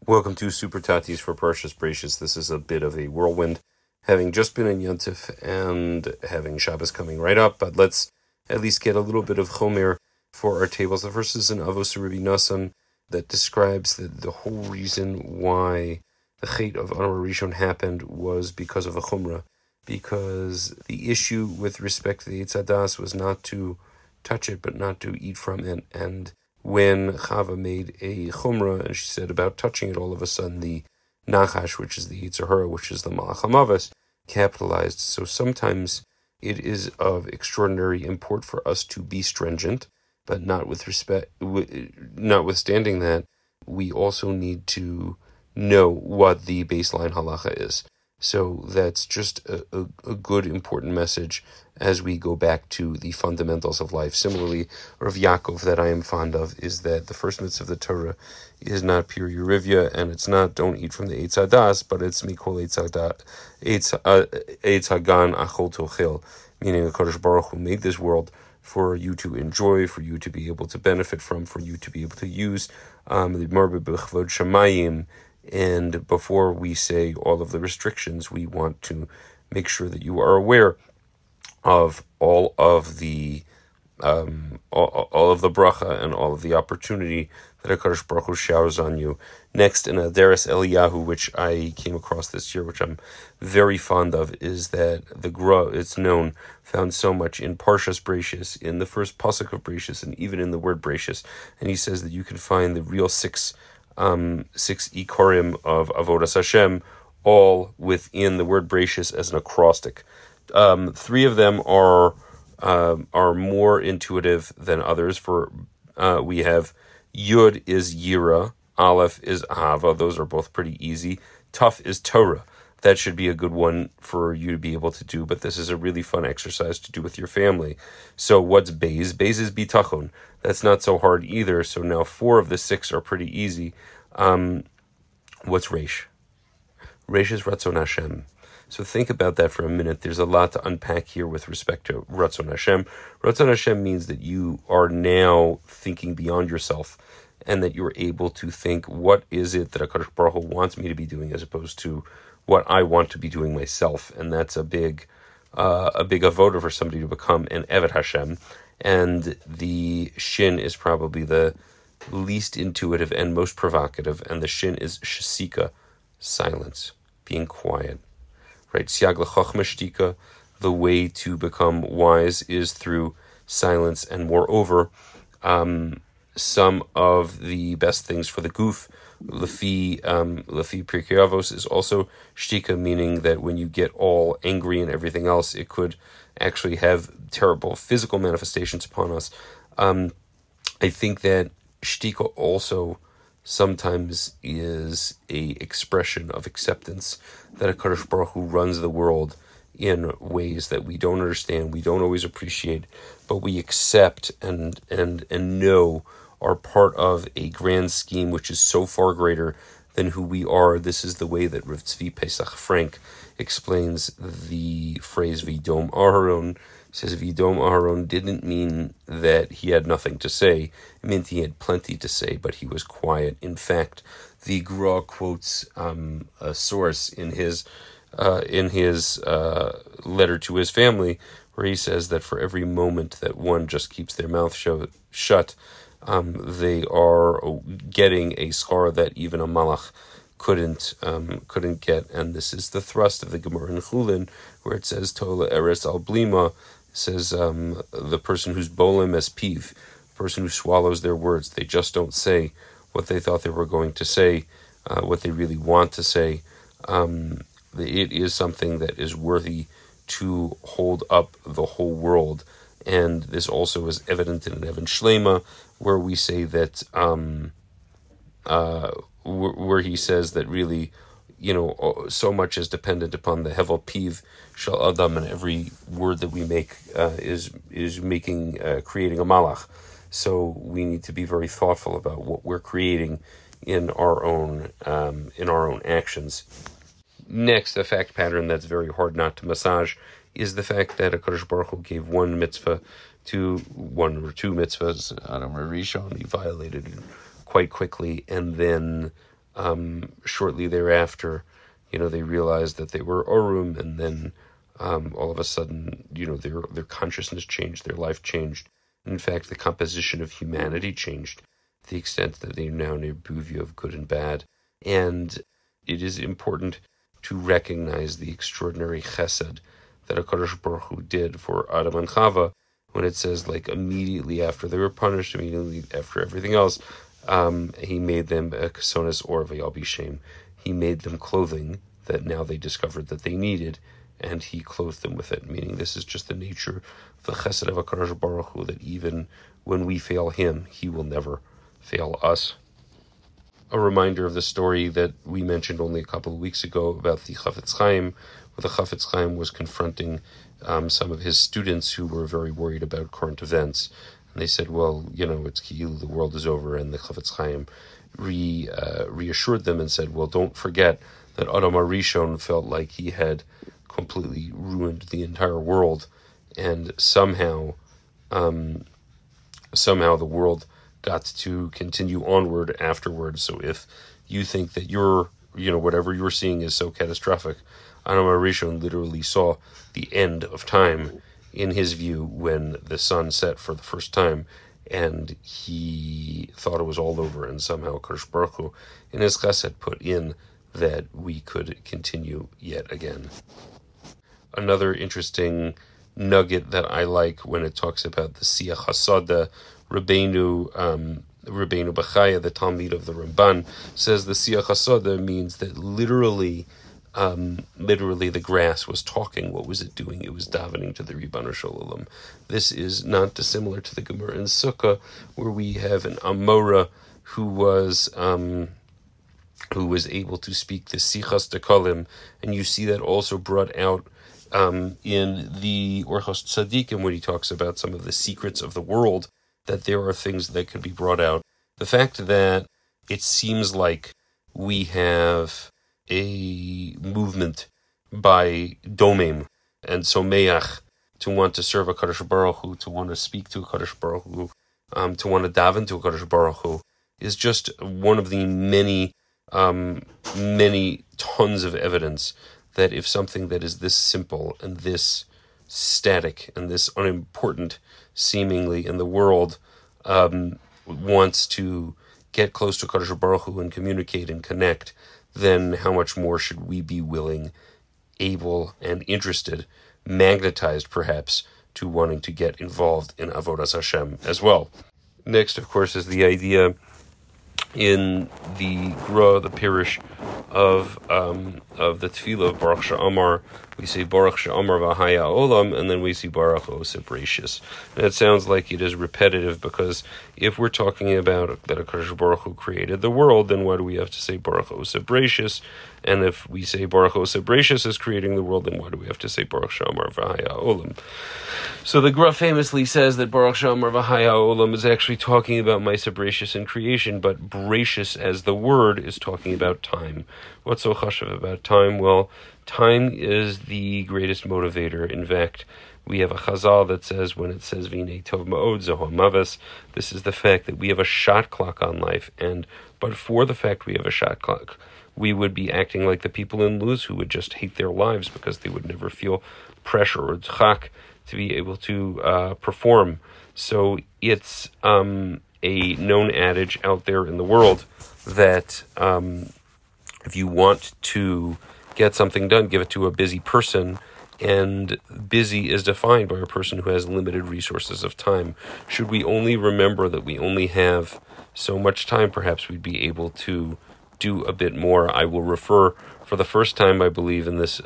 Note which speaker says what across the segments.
Speaker 1: Welcome to Super Tatis for Parshas Bereishis. This is a bit of a whirlwind, having just been in Yontif and having Shabbos coming right up, but let's at least get a little bit of Chomer for our tables. The first is an Avos Rabbi Nassan that describes that the whole reason why the Chet of Amar Rishon happened was because of a Chumrah, because the issue with respect to the Eitz Hadas was not to touch it, but not to eat from it, and when Chava made a chumrah, and she said about touching it, all of a sudden the Nachash, which is the Yetzer Hara, which is the Malach HaMavis, capitalized. So sometimes it is of extraordinary import for us to be stringent, but notwithstanding that, we also need to know what the baseline halacha is. So that's just a good, important message as we go back to the fundamentals of life. Similarly, Rav Yaakov, that I am fond of, is that the first mitzvah of the Torah is not pure Yerivia, and it's not don't eat from the Eitz Hadas, but it's Mikol Eitz Hagan Achol Tochel, meaning the Kadosh Baruch Hu made this world for you to enjoy, for you to be able to benefit from, for you to be able to use. The Marbe B'Chvod Shamayim. And before we say all of the restrictions, we want to make sure that you are aware of all of the bracha and all of the opportunity that HaKadosh Baruch Hu showers on you. Next, in Aderes Eliyahu, which I came across this year, which I'm very fond of, is that the Gra, it's known, found so much in Parshas Bereishis, in the first pasuk of Bereishis, and even in the word Bereishis. And he says that you can find the real six ikorim of Avodas Hashem, all within the word Bereishis as an acrostic. Three of them are more intuitive than others. We have Yud is Yira, Aleph is Ahava. Those are both pretty easy. Tuf is Torah. That should be a good one for you to be able to do, but this is a really fun exercise to do with your family. So what's Beis? Beis is Bitachon. That's not so hard either. So now 4 of the 6 are pretty easy. What's Reish? Reish is Ratzon Hashem. So think about that for a minute. There's a lot to unpack here with respect to Ratzon Hashem. Ratzon Hashem means that you are now thinking beyond yourself, and that you're able to think, what is it that HaKadosh Baruch Hu wants me to be doing, as opposed to what I want to be doing myself. And that's a big avoda for somebody to become an Eved Hashem. And the Shin is probably the least intuitive and most provocative, and the Shin is Shasika, silence, being quiet. Right? Siag l'chochma shtika, the way to become wise is through silence, and moreover, some of the best things for the goof, Lefi Pirkei Avos, is also shtika, meaning that when you get all angry and everything else, it could actually have terrible physical manifestations upon us. I think that shtika also sometimes is a expression of acceptance that HaKadosh Baruch Hu runs the world in ways that we don't understand, we don't always appreciate, but we accept and know are part of a grand scheme which is so far greater than who we are. This is the way that Rav Tzvi Pesach Frank explains the phrase Vidom Aharon. He says Vidom Aharon didn't mean that he had nothing to say. It meant he had plenty to say, but he was quiet. In fact, the Gra quotes a source in his letter to his family, where he says that for every moment that one just keeps their mouth shut, they are getting a schar that even a malach couldn't get. And this is the thrust of the Gemara in Chulin, where it says Tola Eres al Blima, says the person who's bolem es piv, the person who swallows their words. They just don't say what they thought they were going to say, what they really want to say. It is something that is worthy to hold up the whole world. And this also is evident in Evan Shlema, where we say that, where he says that really, so much is dependent upon the Hevel Piv Shal Adam, and every word that we make is creating a malach. So we need to be very thoughtful about what we're creating in our own actions. Next, a fact pattern that's very hard not to massage is the fact that HaKadosh Baruch Hu gave one or two mitzvahs, Adam Rishon, he violated it quite quickly, and then shortly thereafter, they realized that they were Orum, and then all of a sudden, their consciousness changed, their life changed. In fact, the composition of humanity changed to the extent that they now know Buvia of good and bad. And it is important to recognize the extraordinary chesed that HaKadosh Baruch Hu did for Adam and Chava, when it says, like, immediately after they were punished, immediately after everything else, he made them a kesonis or v'yalbishem. He made them clothing that now they discovered that they needed, and he clothed them with it, meaning this is just the nature of the chesed of HaKadosh Baruch Hu, that even when we fail him, he will never fail us. A reminder of the story that we mentioned only a couple of weeks ago about the Chafetz Chaim, where the Chafetz Chaim was confronting some of his students who were very worried about current events. And they said, well, it's Ki'ilu, the world is over. And the Chafetz Chaim reassured them and said, well, don't forget that Adam HaRishon felt like he had completely ruined the entire world, and somehow the world got to continue onward afterwards. So if you think that whatever you're seeing is so catastrophic, Adam HaRishon literally saw the end of time in his view when the sun set for the first time, and he thought it was all over, and somehow Kadosh Baruch Hu in his chesed put in that we could continue yet again. Another interesting nugget that I like when it talks about the Siach HaSada, Rabbeinu Bachaya, the Talmid of the Ramban, says the Siach HaSada means that literally the grass was talking. What was it doing? It was davening to the Ribbono Shel Olam. This is not dissimilar to the Gemara in Sukkah, where we have an Amora who was able to speak the Sichas Dekalim, and you see that also brought out in the Orchos Tzadikim, when he talks about some of the secrets of the world, that there are things that could be brought out. The fact that it seems like we have a movement by Domim and Someach to want to serve a HaKadosh Baruch Hu, to want to speak to a HaKadosh Baruch Hu, to want to daven to a HaKadosh Baruch Hu, is just one of the many tons of evidence that if something that is this simple and this static and this unimportant seemingly in the world wants to get close to Kadosh Baruch Hu and communicate and connect, then how much more should we be willing, able, and interested, magnetized perhaps, to wanting to get involved in Avodas Hashem as well. Next, of course, is the idea in the Gra, the parish of the Tefillah of Baruch She'amar. We say Baruch She'amar V'haya Olam, and then we see Baruch Oseh Bereishis. And it sounds like it is repetitive, because if we're talking about that HaKadosh Baruch Hu created the world, then why do we have to say Baruch Oseh Bereishis? And if we say Baruch Oseh Bereishis is creating the world, then why do we have to say Baruch She'amar V'haya Olam? So the Gra famously says that Baruch She'amar V'haya Olam is actually talking about Ma'aseh Bereishis and creation, but Bereishis as the word is talking about time. What's so chashuv about time? Well, time is the greatest motivator. In fact, we have a chazal that says, when it says V'nei tov ma'od zoho maves, this is the fact that we have a shot clock on life, but for the fact we have a shot clock, we would be acting like the people in Luz who would just hate their lives because they would never feel pressure or tzchak to be able to perform. So it's a known adage out there in the world that if you want to get something done, give it to a busy person, and busy is defined by a person who has limited resources of time. Should we only remember that we only have so much time, perhaps we'd be able to do a bit more. I will refer for the first time, I believe, in this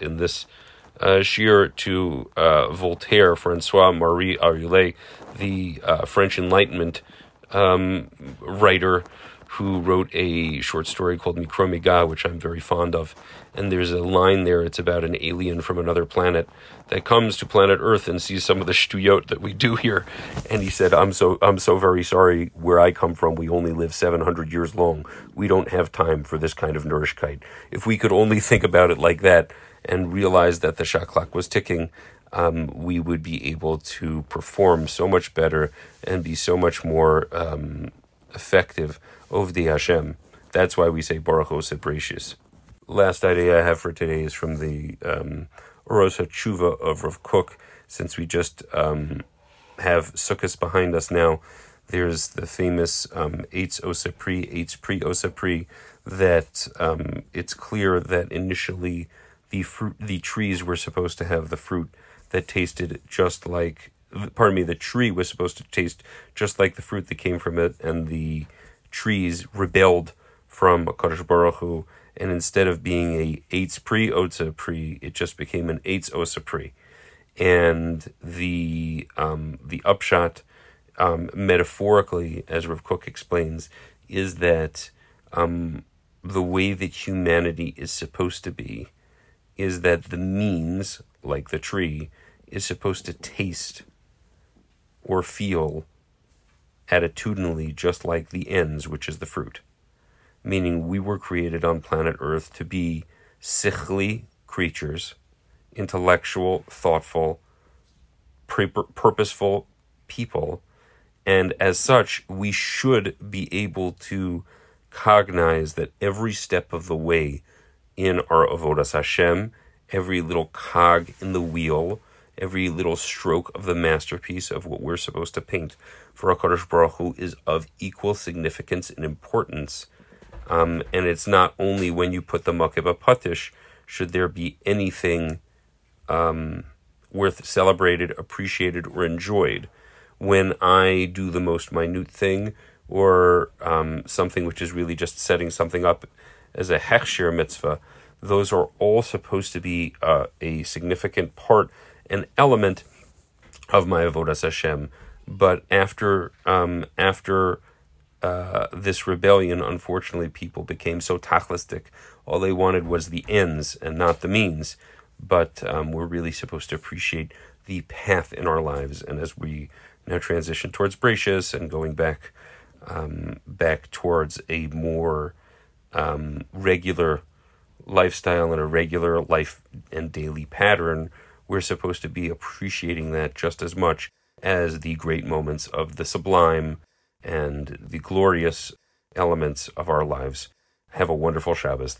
Speaker 1: shiur to Voltaire, François-Marie Arouet, the French Enlightenment writer, who wrote a short story called Mikro Mega, which I'm very fond of. And there's a line there, it's about an alien from another planet that comes to planet Earth and sees some of the shtuyot that we do here. And he said, I'm so very sorry, where I come from, we only live 700 years long. We don't have time for this kind of nourishkeit. If we could only think about it like that and realize that the shot clock was ticking, we would be able to perform so much better and be so much more effective Ovdei Hashem. That's why we say Baruch Osa Bereshis. Last idea I have for today is from the Oros HaTshuva of Rav Kook. Since we just have Sukkot behind us now, there's the famous Eitz Osa Pri, Eitz Pri Osa Pri, that it's clear that initially the trees were supposed to have the fruit that tasted just like, the tree was supposed to taste just like the fruit that came from it, and the trees rebelled from HaKadosh Baruch Hu, and instead of being a Eitz Pri Osa Pri, it just became an Eitz Osa Pri. And the upshot, metaphorically, as Rav Kook explains, is that the way that humanity is supposed to be is that the means, like the tree, is supposed to taste or feel attitudinally just like the ends, which is the fruit. Meaning we were created on planet Earth to be sichli creatures, intellectual, thoughtful, purposeful people, and as such, we should be able to cognize that every step of the way in our Avodas Hashem, every little cog in the wheel, every little stroke of the masterpiece of what we're supposed to paint for HaKadosh Baruch Hu is of equal significance and importance. And it's not only when you put the Makeh B'Patish should there be anything worth celebrated, appreciated, or enjoyed. When I do the most minute thing, or something which is really just setting something up as a hechsher mitzvah, those are all supposed to be a significant part, an element of my Avodas Hashem. But after this rebellion, unfortunately, people became so tachlistic. All they wanted was the ends and not the means. But we're really supposed to appreciate the path in our lives. And as we now transition towards Bereshis and going back towards a more regular lifestyle and a regular life and daily pattern, we're supposed to be appreciating that just as much as the great moments of the sublime and the glorious elements of our lives. Have a wonderful Shabbos.